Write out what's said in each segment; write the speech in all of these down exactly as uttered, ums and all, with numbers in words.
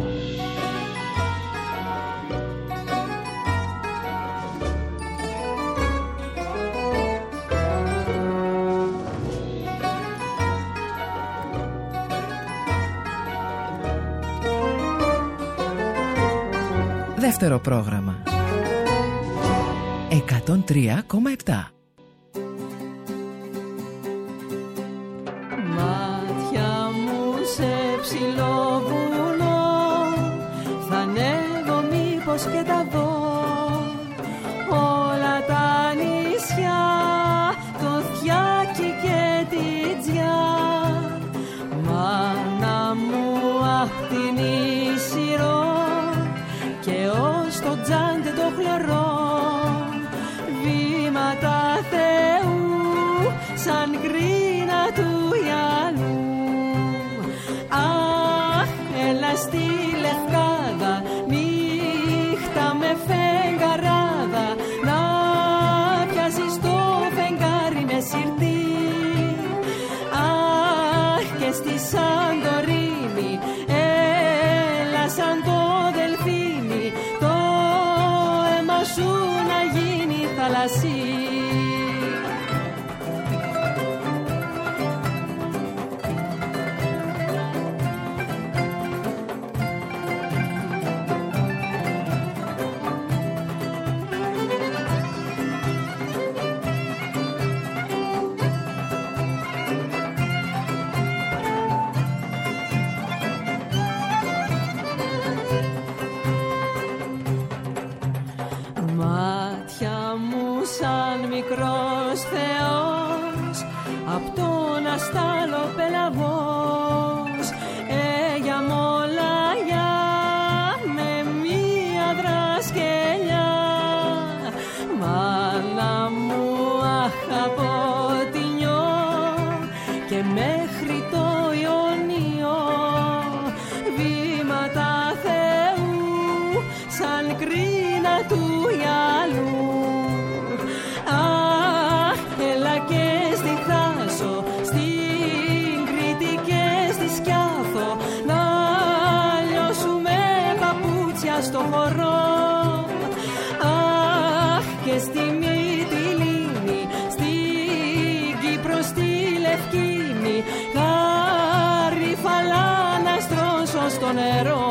Δεύτερο πρόγραμμα εκατόν τρία κόμμα επτά. Μάτια μου σε ψηλό βουνό, θα ανέβω μήπως και τα δω. Όλα τα νησιά, το Θιάκι και τη Τζιά. Μάνα μου απ' την Ισηρώ και ως το τζάντε το χλωρό. Βήματα Θεού σαν κρίνα του γυαλού. Αχ, έλα στη Λευκάδα, νύχτα με φεγγαράδα, να πιάσεις το φεγγάρι με σιρτή. Αχ, και στη Σαντορίνη, έλα σαν το δελφίνι, το αίμα σου να γίνει θαλασσί. Μικρός Θεός απ' τον αστάλο πελαγός, έγια μολαγιά με μία δρασκελιά. Μάνα μου αχ από τη νιώ και μέχρι το Ιωνίο. Βήματα Θεού σαν κρίνα του γυαλού. Αχ, έλα και στη Θάσο, στην Κρήτη και στη Σκιάθο, να λιώσουμε παπούτσια στο χορό. Αχ, και στη Μυτιλήνη, στην Κύπρο, στη Λευκίνη, γαρίφαλα να στρώσω στο νερό.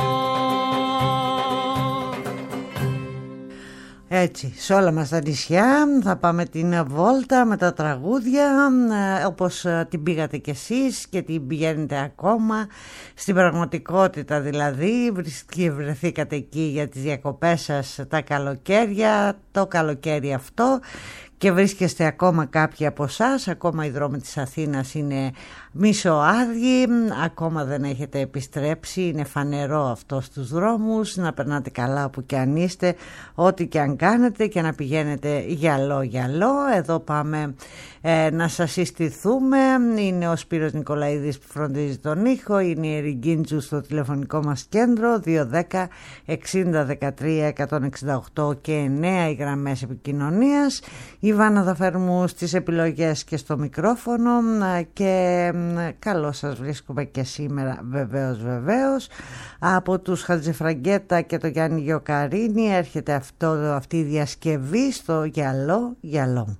Έτσι, σε όλα μας τα νησιά θα πάμε την βόλτα με τα τραγούδια, όπως την πήγατε κι εσείς και την πηγαίνετε ακόμα, στην πραγματικότητα δηλαδή. Βρεθήκατε εκεί για τις διακοπές σας τα καλοκαίρια, το καλοκαίρι αυτό, και βρίσκεστε ακόμα κάποιοι από εσάς, ακόμα οι δρόμοι της Αθήνας είναι μισοάδιοι, ακόμα δεν έχετε επιστρέψει, είναι φανερό αυτό στους δρόμους. Να περνάτε καλά που και αν είστε, ό,τι και αν κάνετε, και να πηγαίνετε γυαλό γυαλό. Εδώ πάμε ε, να σας συστηθούμε. Είναι ο Σπύρος Νικολαίδης που φροντίζει τον ήχο, είναι η Ριγκίντζου στο τηλεφωνικό μας κέντρο δύο ένα μηδέν εξήντα δεκατρία εκατόν εξήντα οκτώ και εννέα οι γραμμές επικοινωνίας. Η Βάνα Δαφέρμου στις επιλογές και στο μικρόφωνο, και καλώς σας βρίσκουμε και σήμερα βεβαίως βεβαίως. Από τους Χατζηφραγκέτα και το Γιάννη Γεωκαρίνη έρχεται αυτό, αυτή η διασκευή στο γυαλό γυαλό.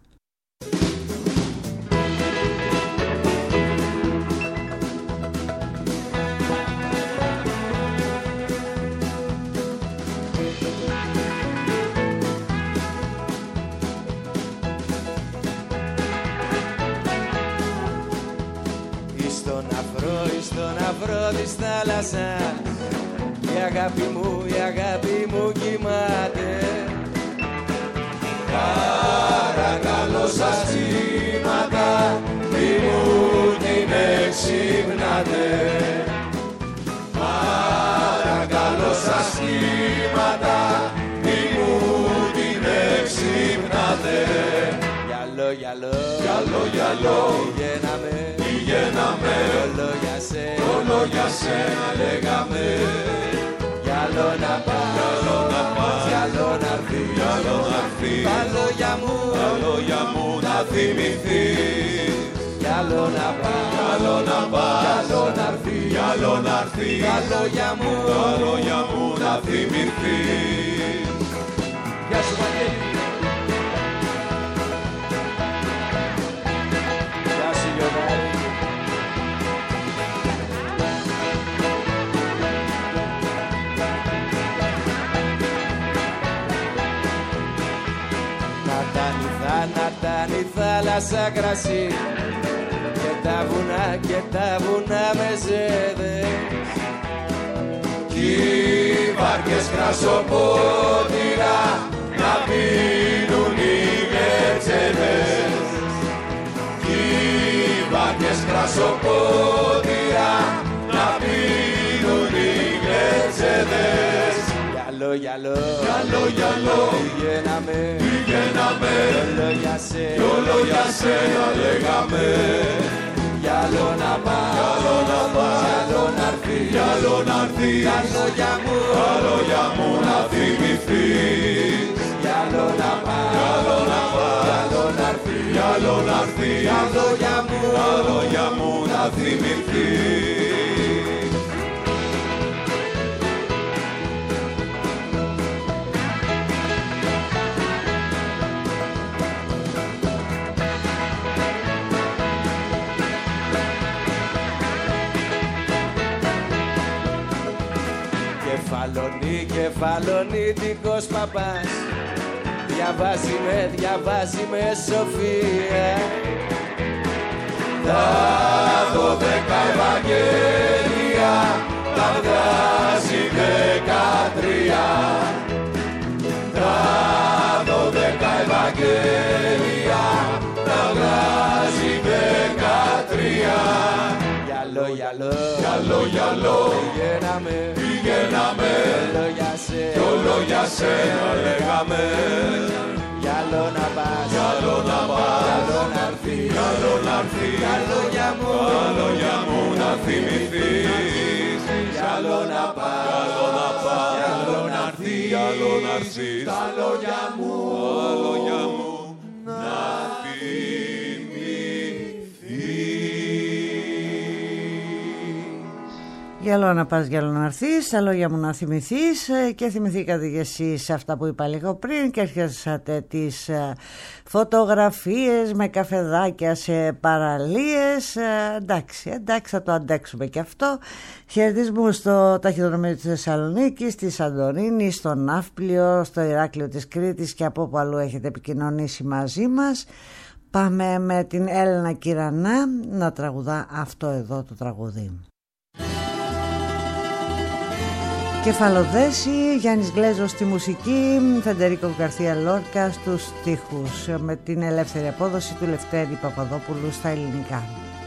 Της θάλασσας η αγάπη μου, η αγάπη μου κοιμάται. Παρακαλώ σας κύματα, μη μου την εξυπνάτε. Παρακαλώ σας κύματα, μη μου την εξυπνάτε. Γυαλό, γυαλό, γυαλό, γυαλό, πηγαίναμε, πηγαίναμε, όλο για σένα, όλο για σένα λέγαμε. Γυαλό να πας, γυαλό να πας, γυαλό να έρθει, γυαλό να έρθει. Τα λόγια μου, τα λόγια μου να θυμηθείς. Για άλλο να πας, κι άλλο να πας, κι άλλο να έρθεις, κι άλλο να έρθεις, τα λόγια μου, τα λόγια μου να θυμηθείς. Γεια σου Βαγγέλη. Γεια σου Γιωργάρη. Να τάνει η θάλασσα κρασί και τα βουνά και τα βουνά με ζέδες κι οι βάρκες κρασοπότηρα να πίνουν οι γετσέδες κι οι βάρκες κρασοπότηρα να πίνουν οι γετσέδες. Γυαλό, γυαλό, γυαλό, γυαλό, πηγαίναμε, πηγαίναμε, όλο για σένα, όλο για σένα λέγαμε. Γυαλό να πας, γυαλό να πας, γυαλό να έρθεις, γυαλό να έρθεις, τα λόγια μου, τα λόγια μου να θυμηθείς. Γυαλό να πας, γυαλό να πας, γυαλό να έρθεις, γυαλό να έρθεις, τα λόγια μου, τα λόγια μου να θυμηθείς. Κεφαλονί, κεφαλονίτικος παπάς διαβάζει με, διαβάζει με σοφία τα δώδεκα Ευαγγέλια τα βγάζει δεκατρία. Τα δώδεκα Ευαγγέλια τα βγάζει δεκατρία. Γυαλό, γυαλό, γυαλό, γυαλό, πηγαίναμε, πηγαίναμε, όλο για σένα, όλο για σένα λέγαμε. Γυαλό να πας, γυαλό να πας, γυαλό να έρθεις, γυαλό να έρθεις, τα λόγια μου, τα λόγια μου να θυμηθείς. Γυαλό να πας, γυαλό να πας, γυαλό να έρθεις, γυαλό να έρθεις, τα λόγια μου, τα λόγια μου να Γυαλό να πας, γυαλό να έρθεις, τα λόγια μου να θυμηθείς. Και θυμηθήκατε κι εσείς αυτά που είπα λίγο πριν και έρχεσατε τις φωτογραφίες με καφεδάκια σε παραλίες. Εντάξει, εντάξει, θα το αντέξουμε και αυτό. Χαιρετισμού στο ταχυδρομείο της Θεσσαλονίκης, στη Σαντορίνη, στο Ναύπλιο, στο Ηράκλειο της Κρήτης και από όπου αλλού έχετε επικοινωνήσει μαζί μας. Πάμε με την Έλενα Κυρανά να τραγουδά αυτό εδώ το τραγούδι. Κεφαλοδέση, Γιάννης Γλέζος στη μουσική, Φεντερίκο Γκαρθία Λόρκα στους στίχους, με την ελεύθερη απόδοση του Λευτέρη Παπαδόπουλου στα ελληνικά.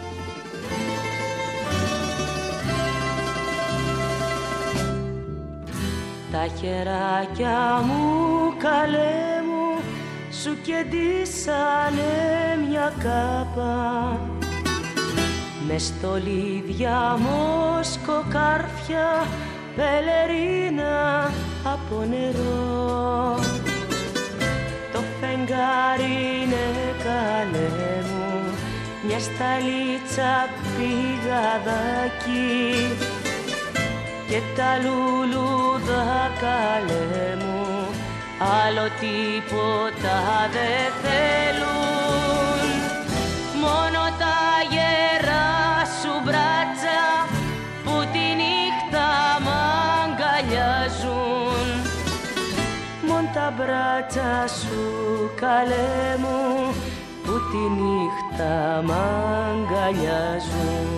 Τα χεράκια μου καλέ μου σου κεντήσανε μια κάπα με στολίδια μοσκοκάρφια πελερίνα από νερό. Το φεγγάρι είναι καλέ μου μια σταλίτσα πηγαδάκι και τα λουλούδα καλέ μου άλλο τίποτα δεν θέλουν. Μόνο τα γερά σου μπράτσα που τη νύχτα μ' αγκαλιάζουν. Μόνο τα μπράτσα σου καλέ μου που τη νύχτα μ' αγκαλιάζουν.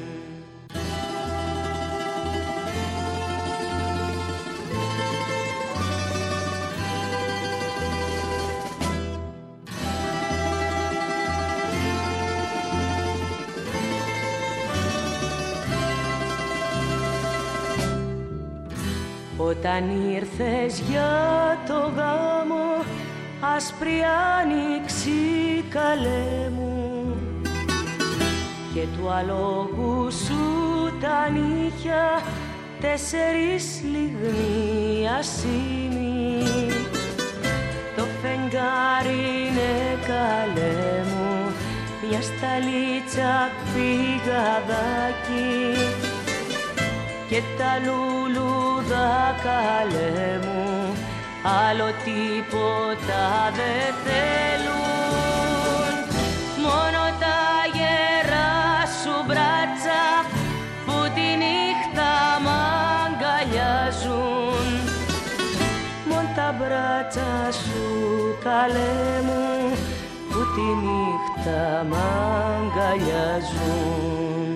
Όταν ήρθες για το γάμο, άσπρη άνοιξη καλέ μου, και του αλόγου σου τα νύχια τέσσερις λιγνοί ασήμοι. Το φεγγάρι είναι καλέ μου μια σταλίτσα πηγαδάκι και τα λουλούδα καλέ μου άλλο τίποτα δεν θέλουν, μόνο τα γερά σου μπράτσα που τη νύχτα μ' αγκαλιάζουν, μόνο τα μπράτσα σου καλέ μου που τη νύχτα μ' αγκαλιάζουν.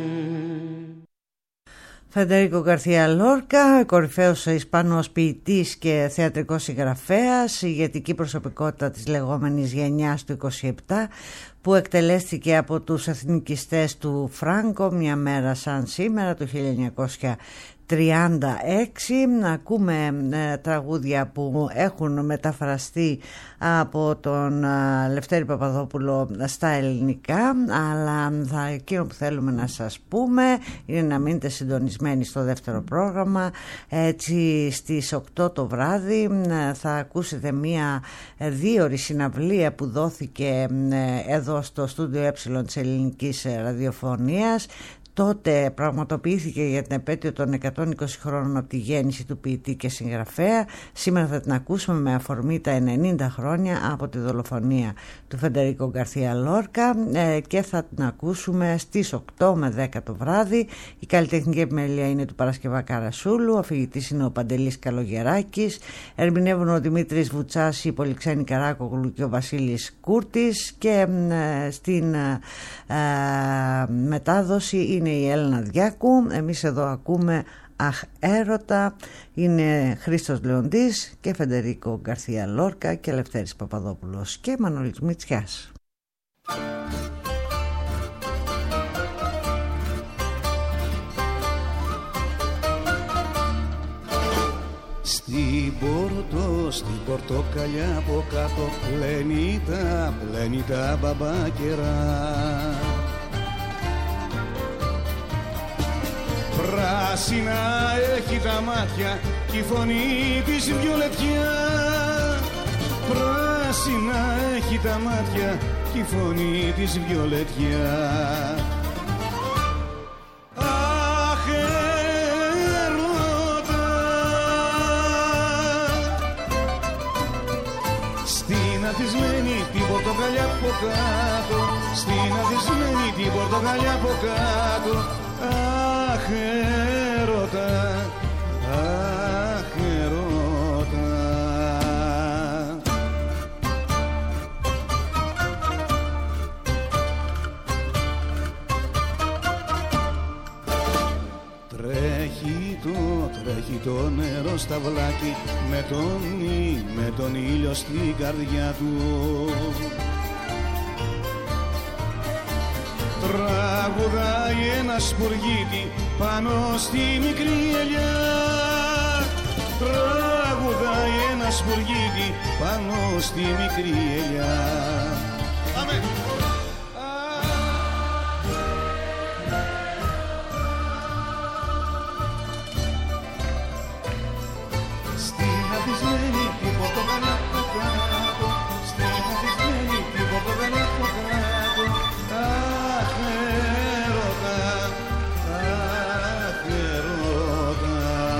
Φεντερίκο Γκαρθία Λόρκα, κορυφαίος Ισπανός ποιητής και θεατρικός συγγραφέας, ηγετική προσωπικότητα της λεγόμενης γενιάς του είκοσι επτά, που εκτελέστηκε από τους εθνικιστές του Φράνκο μια μέρα σαν σήμερα το χίλια εννιακόσια τριάντα έξι. Ακούμε ε, τραγούδια που έχουν μεταφραστεί από τον ε, Λευτέρη Παπαδόπουλο στα ελληνικά, αλλά θα, εκείνο που θέλουμε να σας πούμε είναι να μείνετε συντονισμένοι στο δεύτερο πρόγραμμα. Έτσι στις οκτώ το βράδυ ε, θα ακούσετε μία ε, δίωρη συναυλία που δόθηκε ε, εδώ στο στούντιο Ε της Ελληνικής Ραδιοφωνίας. Τότε πραγματοποιήθηκε για την επέτειο των εκατόν είκοσι χρόνων από τη γέννηση του ποιητή και συγγραφέα. Σήμερα θα την ακούσουμε με αφορμή τα ενενήντα χρόνια από τη δολοφονία του Φεντερίκο Γκαρθία Λόρκα ε, και θα την ακούσουμε στις οκτώ με δέκα το βράδυ. Η καλλιτεχνική επιμέλεια είναι του Παρασκευά Καρασούλου, ο αφηγητής είναι ο Παντελής Καλογεράκης, ερμηνεύουν ο Δημήτρης Βουτσάς, η Πολυξένη Καράκογλου και ο Βασίλης Κούρτης και ε, στην ε, ε, μετάδοση είναι η Έλενα Διάκου. Εμείς εδώ ακούμε Αχ έρωτα, είναι Χρήστος Λεοντής και Φεντερίκο Γκαρθία Λόρκα και Λευτέρης Παπαδόπουλος και Μανώλης Μητσιάς. Στην πόρτο, στην πορτοκαλιά από κάτω πλένει τα, πλένει τα μπαμπάκερα. Πράσινα έχει τα μάτια κι η φωνή της βιολετιά. Πράσινα έχει τα μάτια κι η φωνή της βιολετιά. Αχ έρωτα, στην αθισμένη την πορτοκαλιά από κάτω, στην αθισμένη την πορτοκαλιά από κάτω. Αχ έρωτα, αχ έρωτα. Τρέχει το, τρέχει το νερό στα βλάκι με τον, με τον ήλιο στην καρδιά του. Τραγουδάει ένα σπουργίτη πάνω στη μικρή ελιά. Τραγουδάει ένα σπουργίτη πάνω στη μικρή ελιά. Πάμε! Στην αθισμένη την πορτοκαλιά από κάτω, στην αθισμένη την πορτοκαλιά από κάτω. Αχ έρωτα, αχ έρωτα.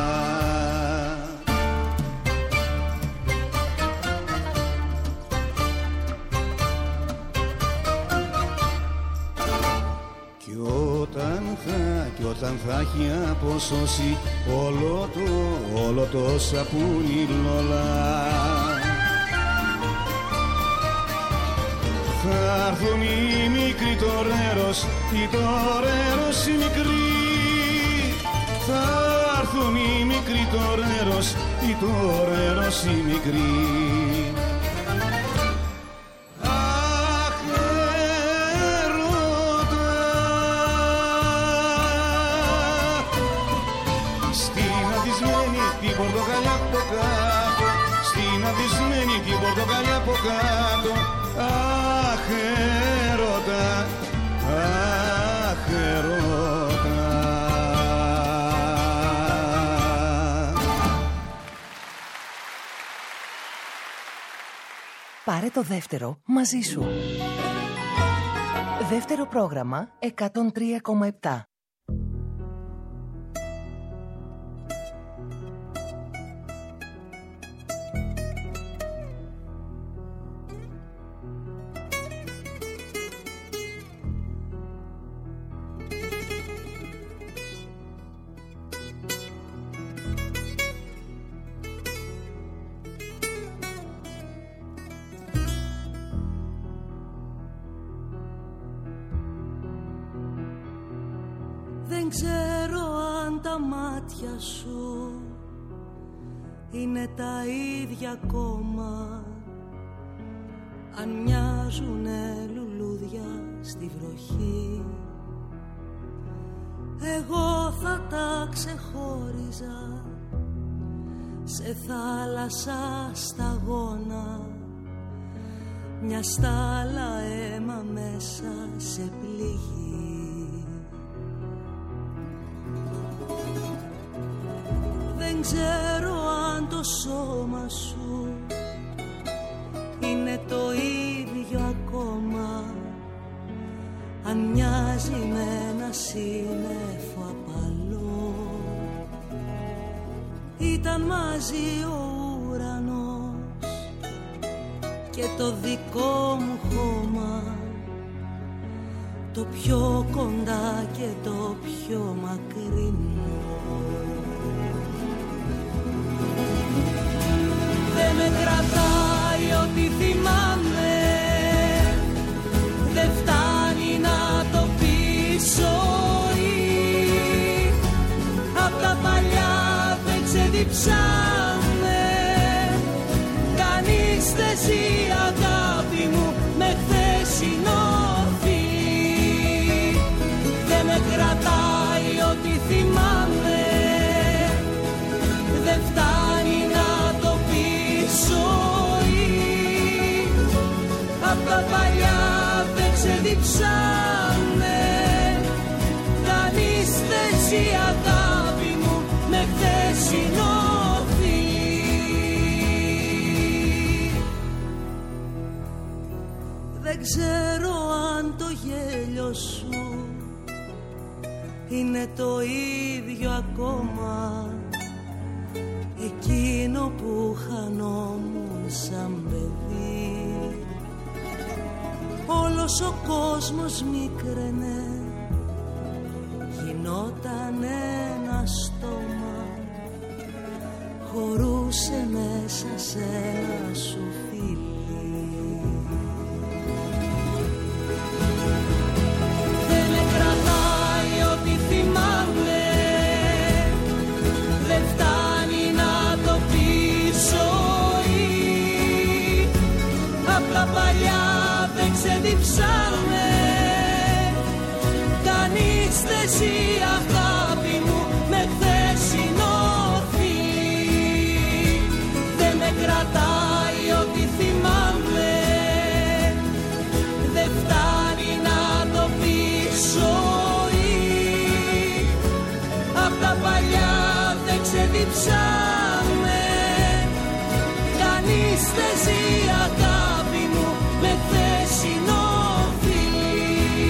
Κι όταν θα, κι όταν θα έχει αποσώσει όλο το, όλο το σαπούνι λόλα, θα έρθουν οι μικροί τορέρος, οι τορέρος οι μικροί. Θα έρθουν οι μικροί τορέρος, οι τορέρος οι μικροί. Αχ έρωτα, στην αθισμένη την πορτοκαλιά από κάτω, στην αθισμένη την πορτοκαλιά από κάτω. Αχ έρωτα, αχ έρωτα. Πάρε το δεύτερο μαζί σου. Δεύτερο πρόγραμμα εκατόν τρία κόμμα επτά. Δεν ξέρω αν τα μάτια σου είναι τα ίδια ακόμα, αν μοιάζουνε λουλούδια στη βροχή. Εγώ θα τα ξεχώριζα σε θάλασσα σταγόνα, μια στάλα αίμα μέσα σε πληγή. Δεν ξέρω αν το σώμα σου είναι το ίδιο ακόμα, αν μοιάζει με ένα σύννεφο απαλό. Ήταν μαζί ο ουρανός και το δικό μου χώμα, το πιο κοντά και το πιο μακρινό. Δεν με κρατάει ό,τι θυμάμαι, δεν φτάνει να το πεις ζωή. Απ' τα παλιά δεν ξεδιψάμε, κανείς δεν ζει αγάπη μου με χθεσινό φιλί. Δεν με κρατάει ό,τι θυμάμαι, δεν φτάνει να το πεις ζωή. Απ' τα παλιά δεν ξεδιψάμε, κανείς δεν ζει αγάπη μου με χθεσινό φιλί. Δεν ξέρω αν το γέλιο σου είναι το ίδιο ακόμα, εκείνο που χανόμουν σαν παιδί. Όλος ο κόσμος μίκραινε, γινόταν ένα στόμα, χωρούσε μέσα σε ένα σου φίλι. Δεν με κρατάει ό,τι θυμάμαι, δεν φτάνει να το πεις ζωή. Απ' τα παλιά δεν ξεδιψάμε, κανείς δεν ζει αγάπη μου με χθεσινό φιλί. Δεν με κρατάει ό,τι θυμάμαι, δεν φτάνει να το πεις ζωή. Απ' τα παλιά δεν ξεδιψάμε, κανείς δεν ζει αγάπη μου με χθεσινό φιλί.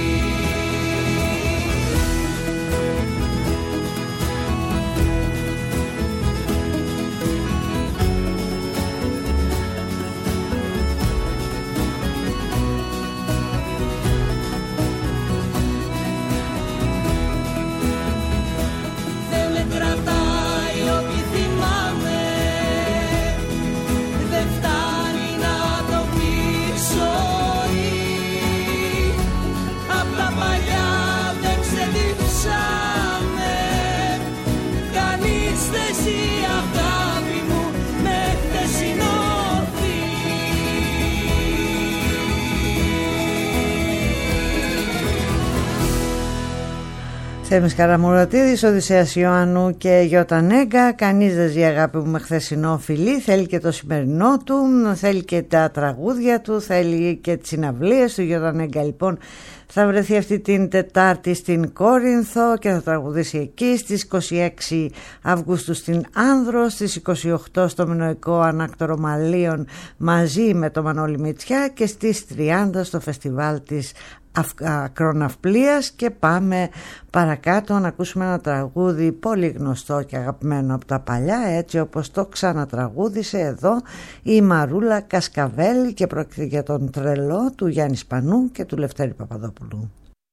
Δεν με κρατάει ό,τι θυμάμαι, δεν φτάνει να το πεις ζωή. Απ' τα παλιά δεν ξεδιψάμε, κανείς δεν ζει αγάπη μου με χθεσινό φιλί. Θέμης Καραμουρατίδης, Οδυσσέας Ιωάννου και Γιώτα Νέγκα. Κανείς δεν ζει αγάπη μου με χθεσινό φιλί. Θέλει και το σημερινό του, θέλει και τα τραγούδια του, θέλει και τις συναυλίες του. Γιώτα Νέγκα λοιπόν θα βρεθεί αυτή την Τετάρτη στην Κόρινθο και θα τραγουδήσει εκεί, στις είκοσι έξι Αυγούστου στην Άνδρο, στις είκοσι οκτώ στο Μινωικό Ανάκτορο Μαλίων μαζί με το Μανώλη Μητσιά και στις τριάντα στο φεστιβάλ της ακροναυπλίας και πάμε παρακάτω να ακούσουμε ένα τραγούδι πολύ γνωστό και αγαπημένο από τα παλιά, έτσι όπως το ξανατραγούδισε εδώ η Μαρούλα Κασκαβέλη, και πρόκειται για τον Τρελό του Γιάννη Σπανού και του Λευτέρη Παπαδόπουλου.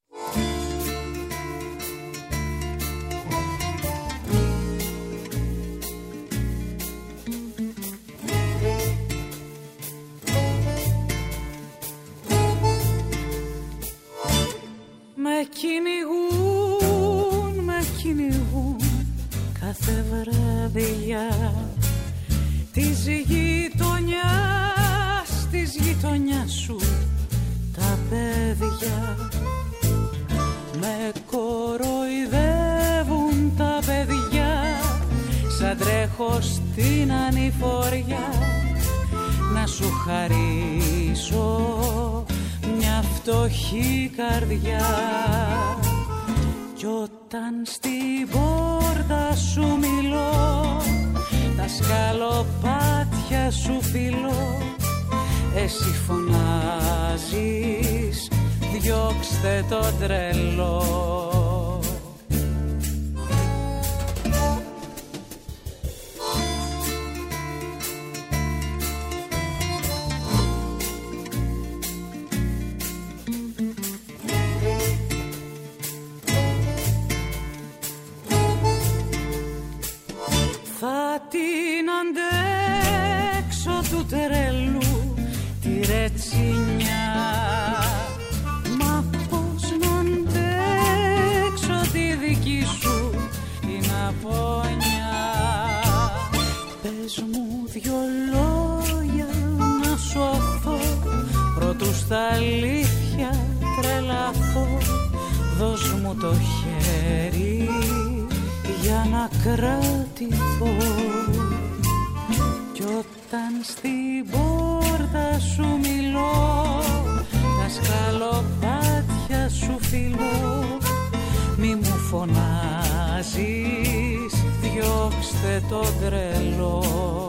Με κυνηγούν, με κυνηγούν κάθε βραδιά της γειτονιάς, της γειτονιάς σου τα παιδιά. Με κοροϊδεύουν τα παιδιά, σαν τρέχω στην ανηφοριά να σου χαρίσω μια φτωχή καρδιά. Κι όταν στην πόρτα σου μιλώ, τα σκαλοπάτια σου φιλώ, εσύ φωνάζεις διώξτε το τρελό. Θα την αντέξω του τρελού τη ρετσινιά, μα πώς να αντέξω τη δική σου την απονιά. Πες μου δυο λόγια να σωθώ, προτού στα αλήθεια τρελαθώ. Δώσ' μου το χέρι για να κρατηθώ. Κι όταν στην πόρτα σου μιλώ, τα σκαλοπάτια σου φιλώ, μη μου φωνάζεις διώξτε το τρελό.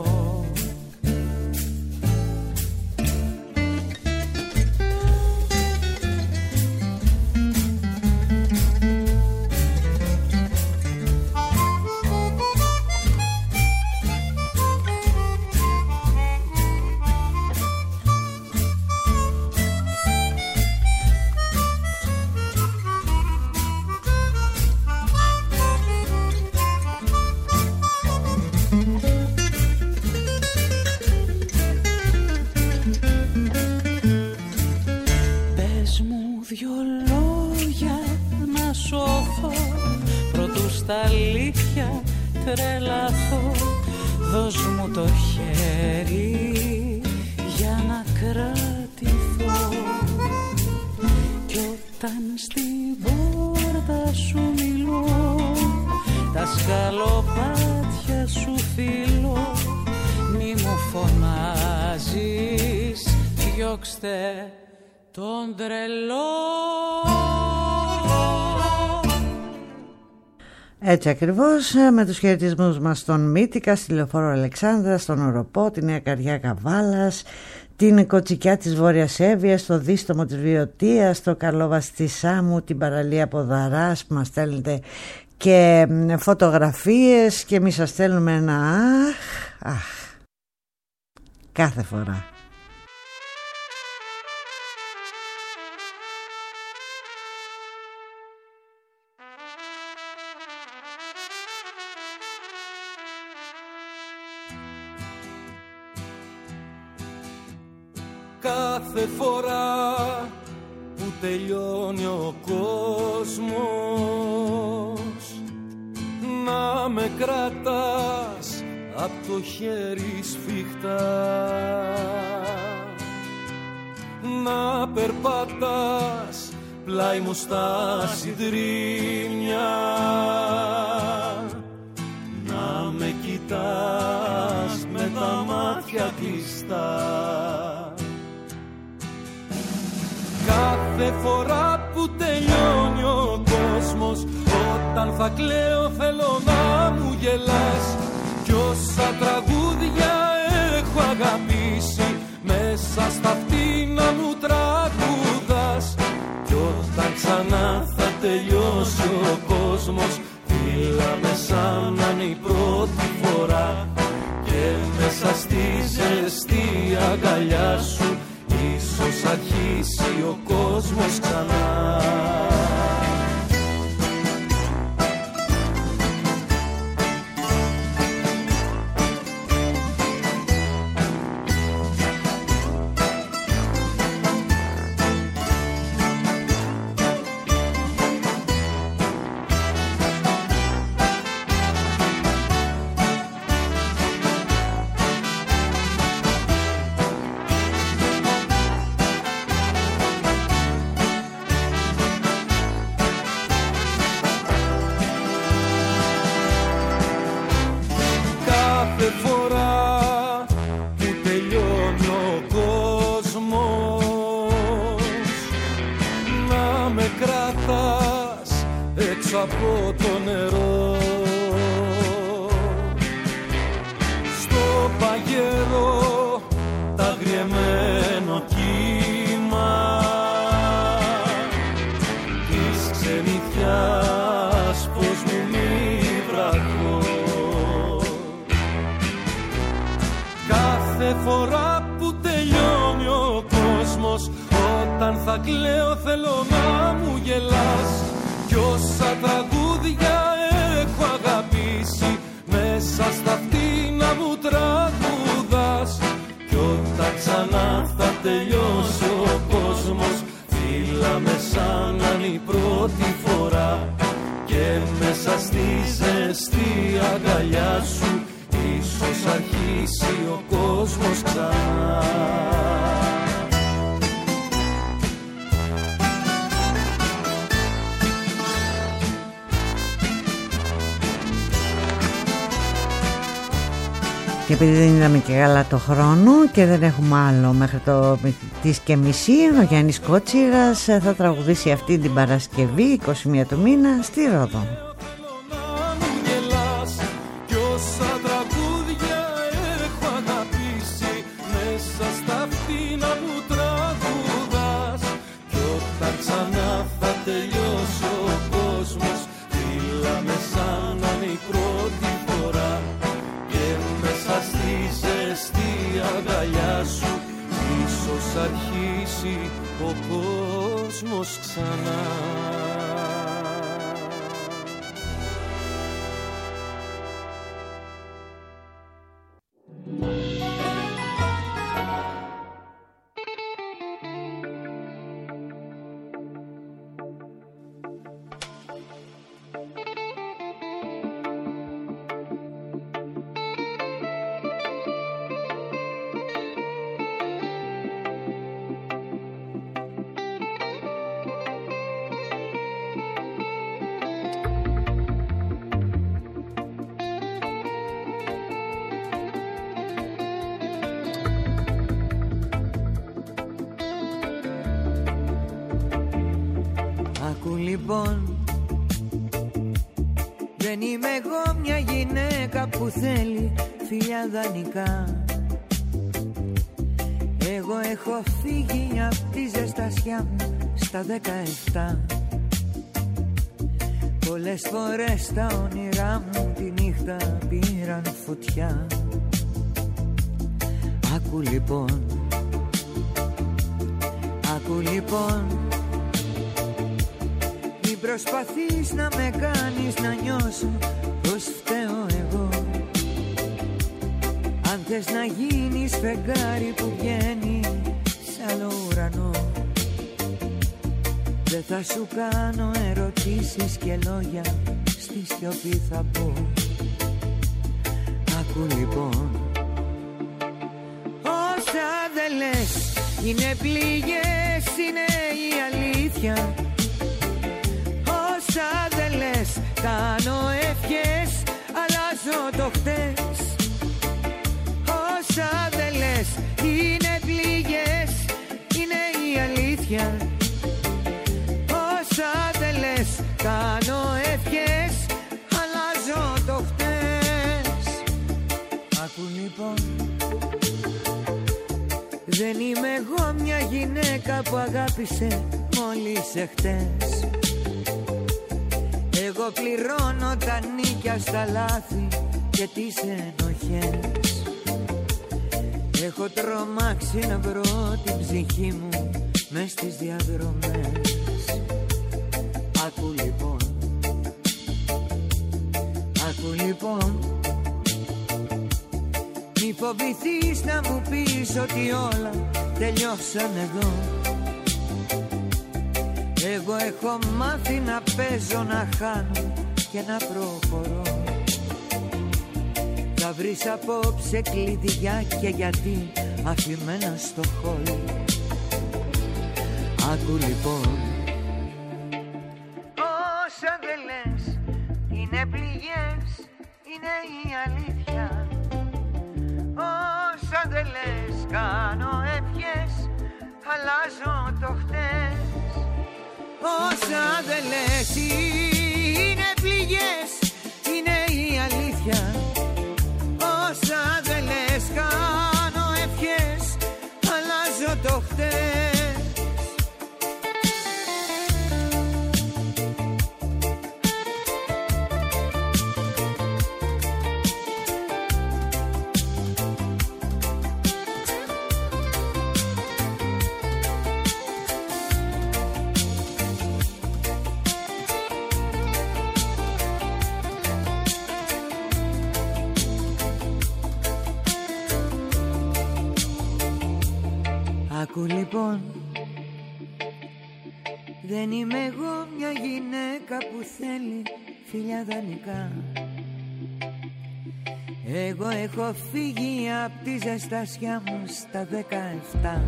Τρελαθώ, δώσ' μου το χέρι για να κρατηθώ. Κι όταν στην πόρτα σου μιλώ, τα σκαλοπάτια σου φιλώ, μη μου φωνάζεις διώξτε τον τρελό. Έτσι ακριβώς, με τους χαιρετισμούς μας στον Μύτικα, στη Λεωφόρο Αλεξάνδρα, στον Οροπό, τη Νέα Καρδιά Καβάλας, την Κοτσικιά της Βόρειας Εύβοιας, το Δίστομο της Βιωτίας, το Καλόβαστη Σάμου, την παραλία Ποδαράς που μας στέλνετε και φωτογραφίες, και εμείς σας στέλνουμε ένα αχ, αχ, κάθε φορά. Κάθε φορά που τελειώνει ο κόσμος, να με κρατάς απ' το χέρι σφιχτά, να περπατάς πλάι μου στα συντρίμμια, να με κοιτάς με τα μάτια κλειστά. Κάθε φορά που τελειώνει ο κόσμος, όταν θα κλαίω θέλω να μου γελάς. Κι όσα τραγούδια έχω αγαπήσει, μέσα στα αυτή να μου τραγουδάς. Κι τελειώσει ο κόσμος. Φύλαμε σαν να είναι η πρώτη φορά και μέσα στη ζεστή αγκαλιά σου ίσως αρχίσει ο κόσμος ξανά. Από το νερό στο παγερό τα αγριεμένο κύμα της ξενιθιάς, πως μου μη βραχώ. Κάθε φορά που τελειώνει ο κόσμος, όταν θα κλαίω θέλω να μου γελάς. Κι όσα τραγούδια έχω αγαπήσει, μέσα στα αυτίνα μου τραγουδάς. Κι όταν ξανά θα τελειώσει ο κόσμος, φύλαμε σαν να είναι η πρώτη φορά και μέσα στη ζεστή αγκαλιά σου ίσως αρχίσει ο κόσμος ξανά. Και επειδή δεν είδαμε και καλά το χρόνο και δεν έχουμε άλλο μέχρι το τις και μισή, ο Γιάννης Κότσιρας θα τραγουδήσει αυτή την Παρασκευή είκοσι μία του μήνα στη Ρόδο. Αρχίσει ο κόσμος ξανά. Λοιπόν, δεν είμαι εγώ μια γυναίκα που θέλει φιλιά δανεικά. Εγώ έχω φύγει απ' τη ζεστασιά μου στα δεκαεπτά. Πολλές φορές τα όνειρά μου τη νύχτα πήραν φωτιά. Άκου λοιπόν, άκου λοιπόν, προσπαθείς να με κάνεις να νιώσω πως φταίω εγώ. Αν θες να γίνεις φεγγάρι που βγαίνει σ' άλλο ουρανό, δεν θα σου κάνω ερωτήσεις και λόγια, στη σιωπή θα πω. Άκου λοιπόν, όσα δεν λες είναι πληγές, είναι η αλήθεια. Όσα δεν λες κάνω ευχές, αλλάζω το χτες. Όσα δεν λες είναι πληγές, είναι η αλήθεια. Όσα δεν λες κάνω ευχές, αλλάζω το χτες. Άκου λοιπόν, δεν είμαι εγώ μια γυναίκα που αγάπησε μόλις εχτες. Εγώ πληρώνω τα νίκια στα λάθη και τις ενοχές. Έχω τρομάξει να βρω την ψυχή μου μες στις διαδρομές. Άκου λοιπόν, άκου λοιπόν, μη φοβηθείς να μου πεις ότι όλα τελειώσαν εδώ. Εγώ έχω μάθει να παίζω, να χάνω και να προχωρώ. Θα βρεις απόψε κλειδιά και γιατί αφημένα στο χώρο. Άκου λοιπόν, όσα δεν λες είναι πληγές, είναι η αλήθεια. Όσα δεν λες κάνω ευχές, αλλάζω το χτες. Όσα δεν λες είναι πληγές, είναι η αλήθεια. Όσα δεν λες κάνω ευχές, αλλάζω το χτες. Άκου λοιπόν, δεν είμαι εγώ μια γυναίκα που θέλει φιλιά δανεικά. Εγώ έχω φύγει απ' τη ζεστασιά μου στα δεκαεφτά.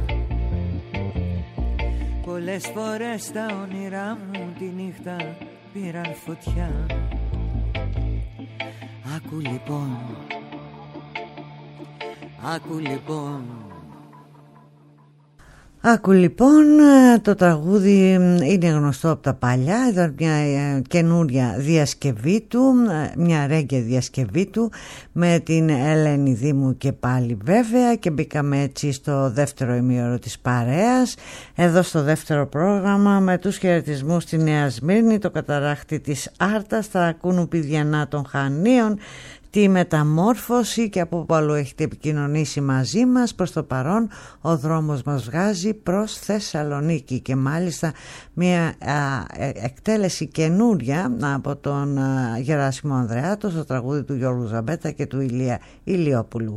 Πολλές φορές τα όνειρά μου τη νύχτα πήραν φωτιά. Άκου λοιπόν, άκου λοιπόν. Άκου λοιπόν, το τραγούδι είναι γνωστό από τα παλιά. Ήταν μια καινούρια διασκευή του, μια ρέγγε διασκευή του με την Ελένη Δήμου και πάλι βέβαια, και μπήκαμε έτσι στο δεύτερο ημίωρο της παρέας, εδώ στο δεύτερο πρόγραμμα, με τους χαιρετισμούς στη Νέα Σμύρνη, το καταράχτη της Άρτας, τα κουνουπιδιανά των Χανίων, τη Μεταμόρφωση, και από όπου αλλού έχετε επικοινωνήσει μαζί μας. Προς το παρόν ο δρόμος μας βγάζει προς Θεσσαλονίκη και μάλιστα μια α, εκτέλεση καινούρια από τον α, Γεράσιμο Ανδρεάτο στο τραγούδι του Γιώργου Ζαμπέτα και του Ηλία Ηλιόπουλου.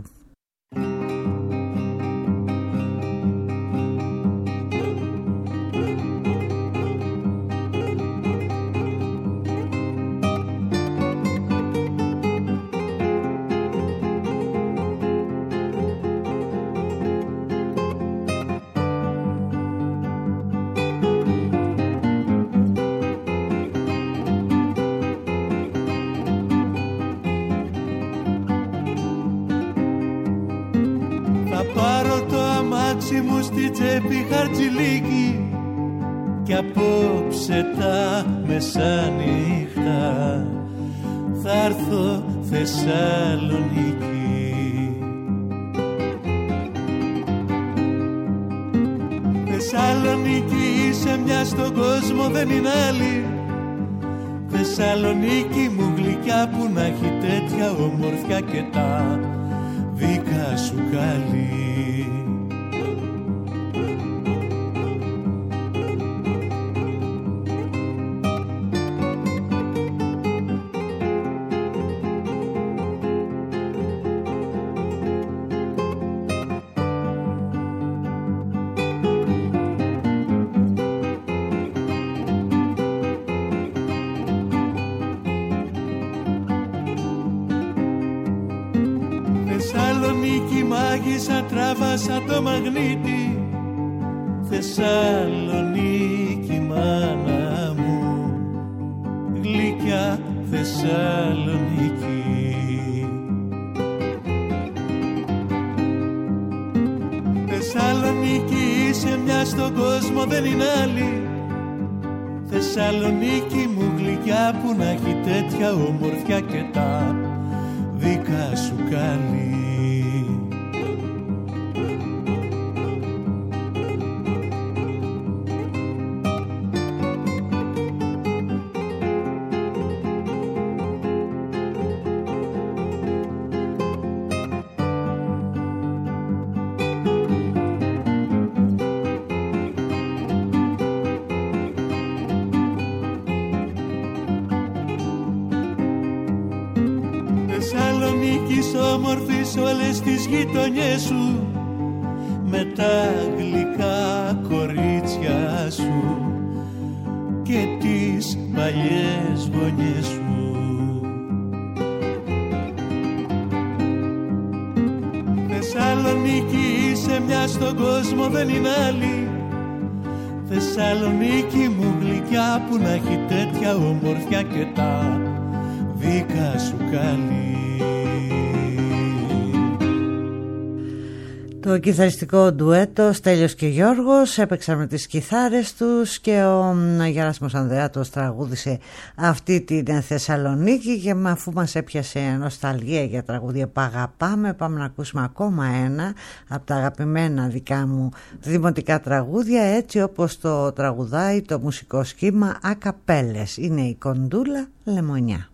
Μου στη τσέπη χαρτζηλίκι κι απόψε τα μεσάνυχτα θα έρθω Θεσσαλονίκη. Θεσσαλονίκη είσαι μια στον κόσμο, δεν είναι άλλη. Θεσσαλονίκη μου γλυκιά που να έχει τέτοια ομορφιά και τα δικά σου καλή. Μάγισσα τράβασα το μαγνήτη. Θεσσαλονίκη μάνα μου, γλυκιά Θεσσαλονίκη. Θεσσαλονίκη είσαι μια στον κόσμο, δεν είναι άλλη. Θεσσαλονίκη μου γλυκιά που να έχει τέτοια ομορφιά και τα δικά σου καλή. όμορφης όλες τις γειτονιές σου με τα γλυκά κορίτσια σου και τις παλιές γωνιές σου. Θεσσαλονίκη είσαι μια στον κόσμο δεν είναι άλλη. Θεσσαλονίκη μου γλυκιά που να έχει τέτοια ομορφιά και τα δικά σου καλή. Το κιθαριστικό ντουέτο Στέλιος και Γιώργος έπαιξαν με τις κιθάρες τους και ο Γεράσιμος Ανδρεάτος τραγούδισε αυτή την Θεσσαλονίκη. Και αφού μας έπιασε νοσταλγία για τραγούδια που αγαπάμε, πάμε να ακούσουμε ακόμα ένα από τα αγαπημένα δικά μου δημοτικά τραγούδια, έτσι όπως το τραγουδάει το μουσικό σχήμα Ακαπέλες. Είναι η Κοντούλα Λεμονιά.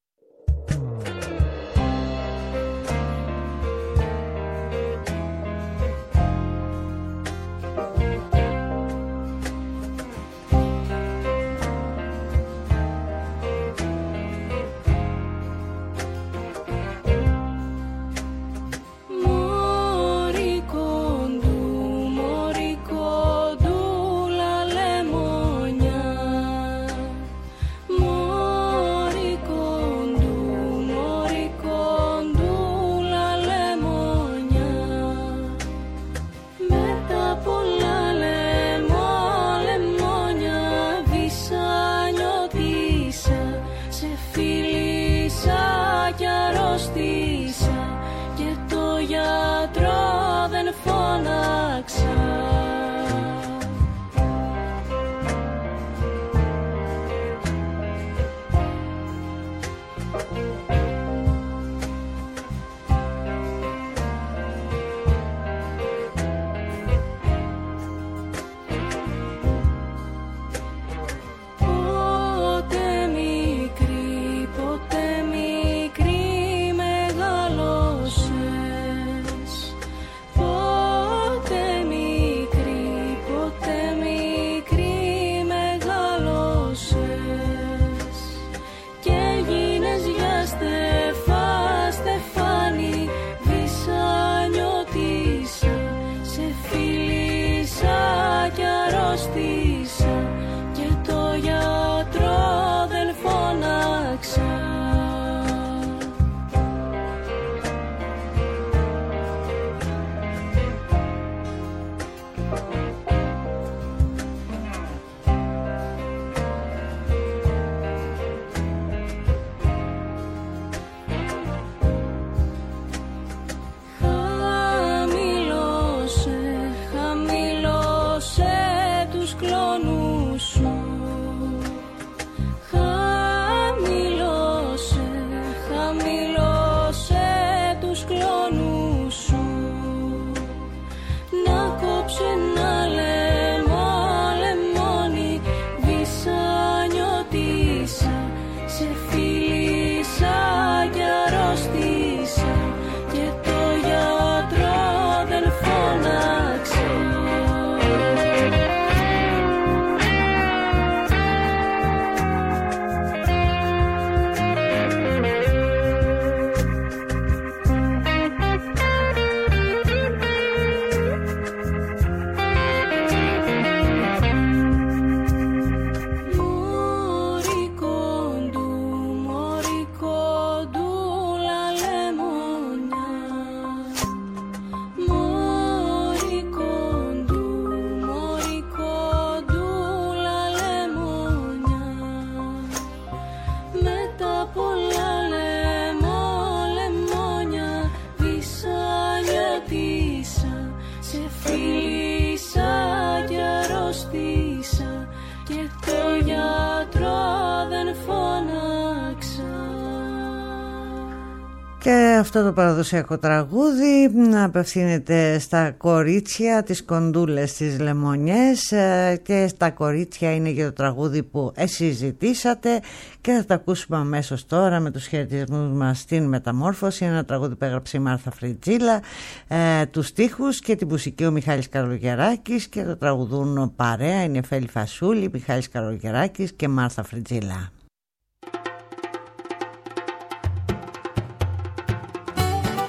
Και αυτό το παραδοσιακό τραγούδι απευθύνεται στα κορίτσια, τις κοντούλες, τις λεμονιές, και στα κορίτσια είναι και το τραγούδι που εσείς ζητήσατε και θα το ακούσουμε αμέσως τώρα με τους χαιρετισμούς μας στην Μεταμόρφωση. Ένα τραγούδι που έγραψε η Μάρθα Φριτζίλα, ε, τους στίχους και την μουσική ο Μιχάλης Καλογεράκης, και το τραγουδούν παρέα, είναι Φέλη Φασούλη, Μιχάλης Καλογεράκης και Μάρθα Φριτζίλα.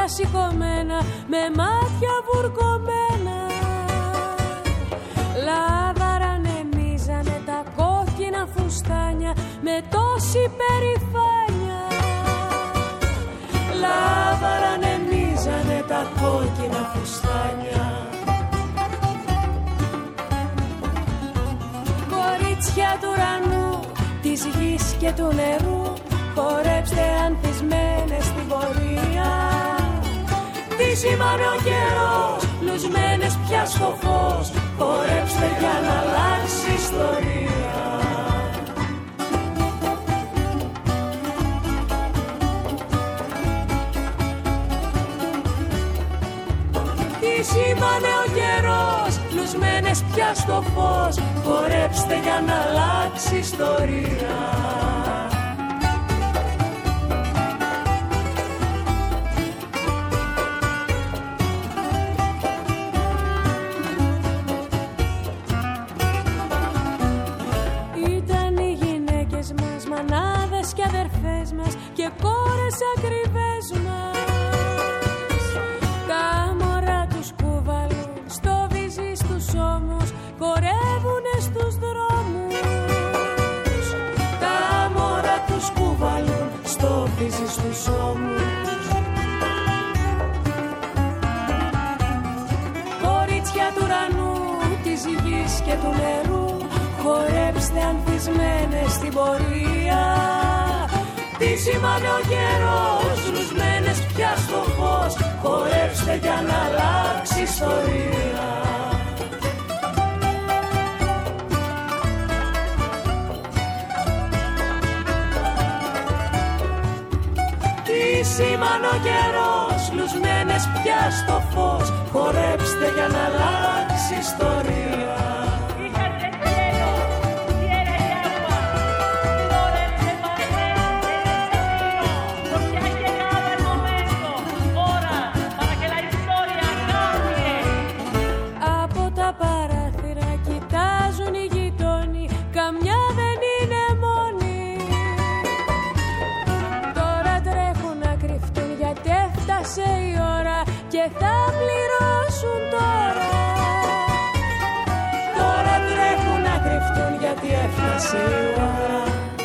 σηκωμένα, με μάτια βουρκωμένα. Λαβαρανεμίζανε τα κόκκινα φουστάνια με τόση περηφάνια. Λαβαρανεμίζανε τα κόκκινα φουστάνια. Κορίτσια του ουρανού, της γης και του νερού, χορέψτε ανθισμένες στην πορεία. Τι σημαίνει ο καιρός, λουσμένες πια στο φως, χορέψτε για να αλλάξει ιστορία. Τι σημαίνει ο καιρός, λουσμένες πια στο φως, χορέψτε για να αλλάξει ιστορία. Και αδερφές μας και κόρες ακριβές μας. Τα μωρά τους κουβαλούν στο βυζί στους ώμους, χορεύουνε στους δρόμους. Τα μωρά τους κουβαλούν στο βυζί στους ώμους. Κορίτσια του ουρανού, της γης και του νερού, χορέψτε ανθισμένες στην πορεία. Τι σημαίνει ο καιρός, λουσμένες πια στο φως, χορέψτε για να αλλάξει ιστορία. Τι σημαίνει ο καιρός, λουσμένες πια στο φως, χορέψτε για να αλλάξει ιστορία. Και θα πληρώσουν τώρα. Τώρα τρέχουν να κρυφτούν γιατί έφτασε η ώρα.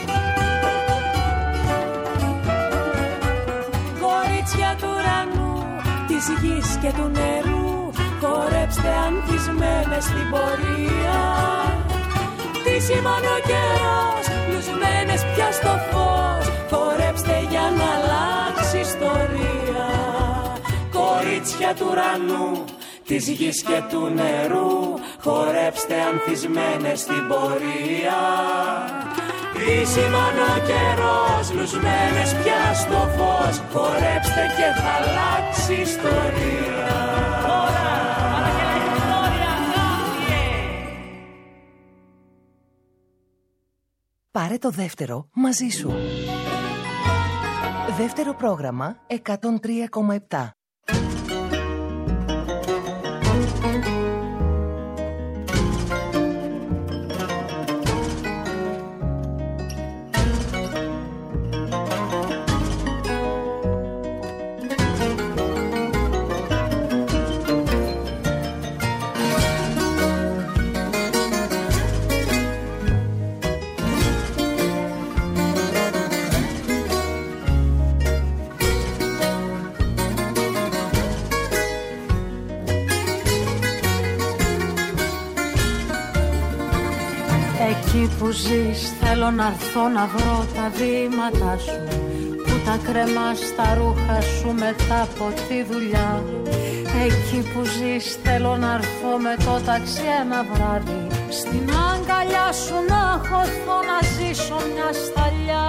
Κορίτσια του ουρανού, της γης και του νερού, χορέψτε ανθισμένες στην πορεία. Τι σημαίνει ο καιρός, λουσμένες πια στο φως, χορέψτε για να αλλάξει ιστορία. Κορίτσια του ουρανού, της γης και του νερού, χορέψτε ανθισμένες στην πορεία. Τι σημαίνει ο καιρός, λουσμένες πια στο φως, χορέψτε και θα αλλάξει ιστορία. Πάρε το δεύτερο μαζί σου. Δεύτερο πρόγραμμα εκατόν τρία κόμμα επτά. Εκεί που ζεις θέλω να έρθω να βρω τα βήματά σου, που τα κρεμάς τα ρούχα σου μετά από τη δουλειά. Εκεί που ζεις θέλω να έρθω με το ταξί ένα βράδυ, στην αγκαλιά σου να χωθώ να ζήσω μια σταλιά.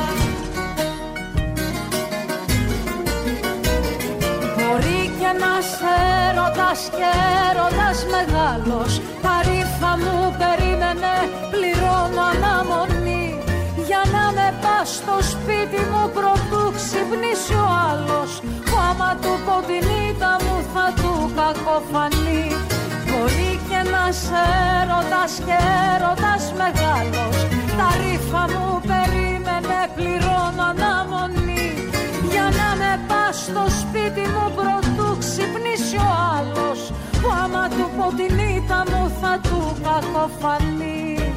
Μπορεί και να σε έρωτας και έρωτας μεγάλος, τα ρήφα μου περίμενε, πληρώνω αναμονή, για να με πας στο σπίτι μου προτού ξυπνήσει ο άλλος, που άμα του πω την ήττα μου θα του κακοφανεί. Μπορεί και να σε έρωτας και έρωτας μεγάλος, τα ρήφα μου περίμενε, πληρώνω αναμονή, για να με πας στο σπίτι μου προτού ξυπνήσει ο άλλος, που άμα του πω την ήττα μου θα του κακοφανεί.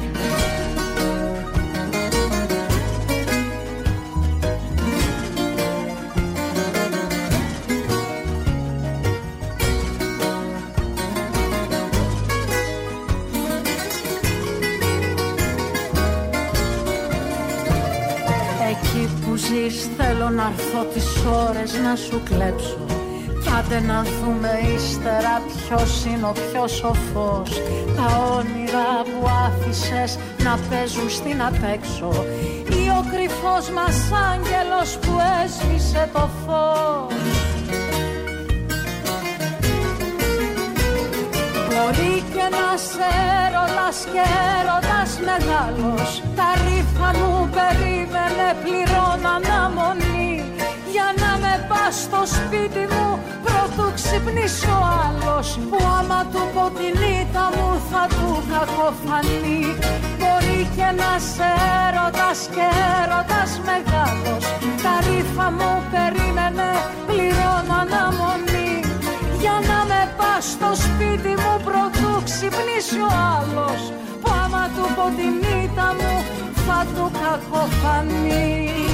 Θέλω να έρθω τις ώρες να σου κλέψω, κι άντε να δούμε ύστερα ποιος είναι ο πιο σοφός. Τα όνειρα που άφησες να παίζουν στην απέξω, ή ο κρυφός μας άγγελος που έσβησε το φως. Μπορεί και να σε έρωτας και έρωτας μεγάλος, τα ρήφα μου περίμενε πληρώνω αναμονή, για να με πας στο σπίτι μου προτού ξυπνήσει ο άλλος, που άμα του πω την ήττα μου θα του κακοφανεί. Μπορεί και να σε έρωτας και έρωτας μεγάλος, τα ρήφα μου περίμενε πληρώνω αναμονή, για να με πας στο σπίτι μου προτού ξυπνήσει ο άλλος, που άμα του πω την ήττα μου θα του κακοφανεί.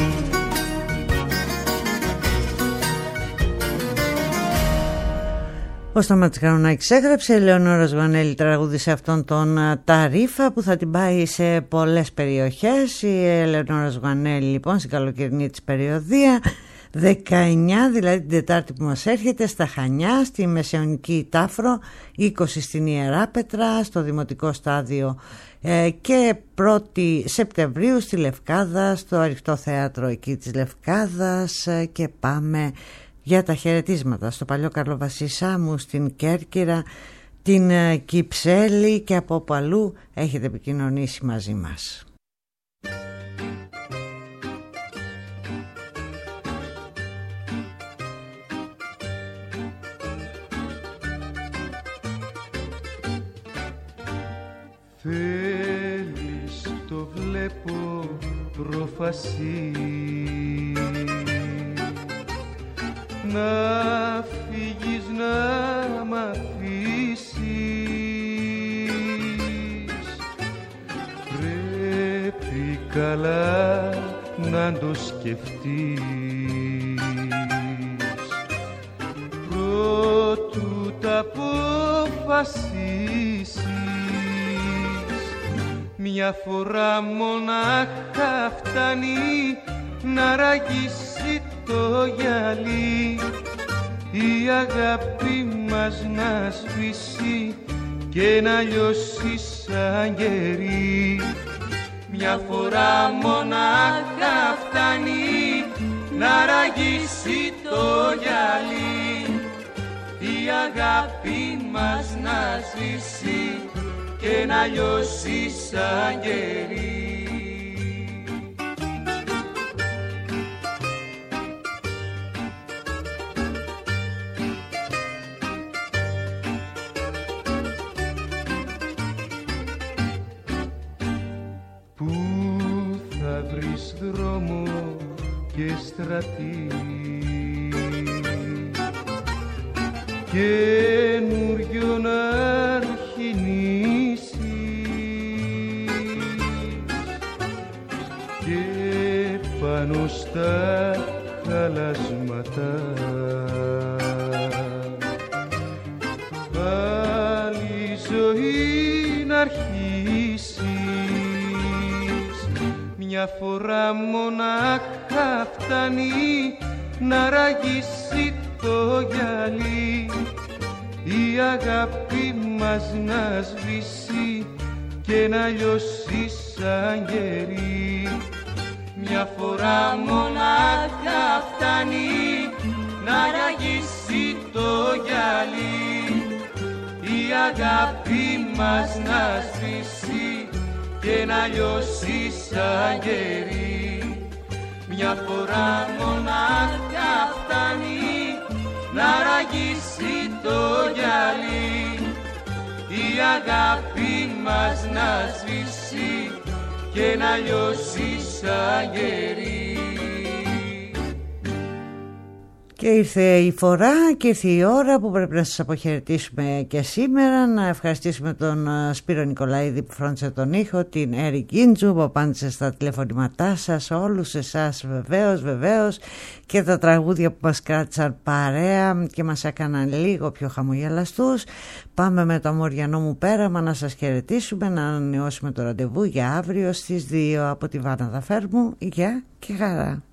Ο Σταμάτης Κανονάκης έγραψε, η Ελεονόρα Ζουγανέλη τραγούδισε αυτόν τον Ταρίφα που θα την πάει σε πολλές περιοχές. Η Ελεονόρα Ζουγανέλη λοιπόν στην καλοκαιρινή της περιοδία δεκαεννιά, δηλαδή την Τετάρτη που μας έρχεται, στα Χανιά, στη Μεσαιωνική Τάφρο, είκοσι στην Ιεράπετρα, στο Δημοτικό Στάδιο ε, και πρώτη Σεπτεμβρίου στη Λευκάδα, στο Ανοιχτό Θέατρο εκεί της Λευκάδας ε, και πάμε για τα χαιρετίσματα στο Παλιό Καρλοβασί Σάμου, στην Κέρκυρα, την ε, Κυψέλη και από όπου αλλού έχετε επικοινωνήσει μαζί μας. Θέλεις, το βλέπω προφασί, να φύγεις να μ' αφήσεις. Πρέπει καλά να το σκεφτείς προτού τα αποφασίσεις. Μια φορά μονάχα φτάνει να ραγίσει το γυαλί, η αγάπη μας να σβήσει και να λιώσει σαν κερί. Μια φορά μονάχα φτάνει να ραγίσει το γυαλί, η αγάπη μας να σβήσει και να λιώσει σαν κερί. Πού θα βρεις δρόμο και στρατή, καινούριο να αρχινήσεις, και πάνω στα χαλάσματα άλλη ζωή να αρχίσεις. Μια φορά μονάχα φτάνει να ραγίσει το γυαλί, η αγάπη μας να σβήσει και να λιώσει σαν κερί. Μια φορά μονάχα φτάνει να ραγίσει το γυαλί, η αγάπη μας να σβήσει και να λιώσει σαν κερί. Μια φορά μονάχα φτάνει να ραγίσει το γυαλί, η αγάπη μας να σβήσει και να λιώσει σαν κερί. Και ήρθε η φορά και ήρθε η ώρα που πρέπει να σας αποχαιρετήσουμε και σήμερα. Να ευχαριστήσουμε τον Σπύρο Νικολαίδη που φρόντισε τον ήχο, την Έρη Κίντζου που απάντησε στα τηλεφωνήματά σας, όλους εσάς βεβαίως, βεβαίως, και τα τραγούδια που μας κράτησαν παρέα και μας έκαναν λίγο πιο χαμογελαστούς. Πάμε με το αμοριανό μου πέραμα να σας χαιρετήσουμε, να ανανεώσουμε το ραντεβού για αύριο στις δύο από τη Βάνα Δαφέρμου. Γεια και χαρά.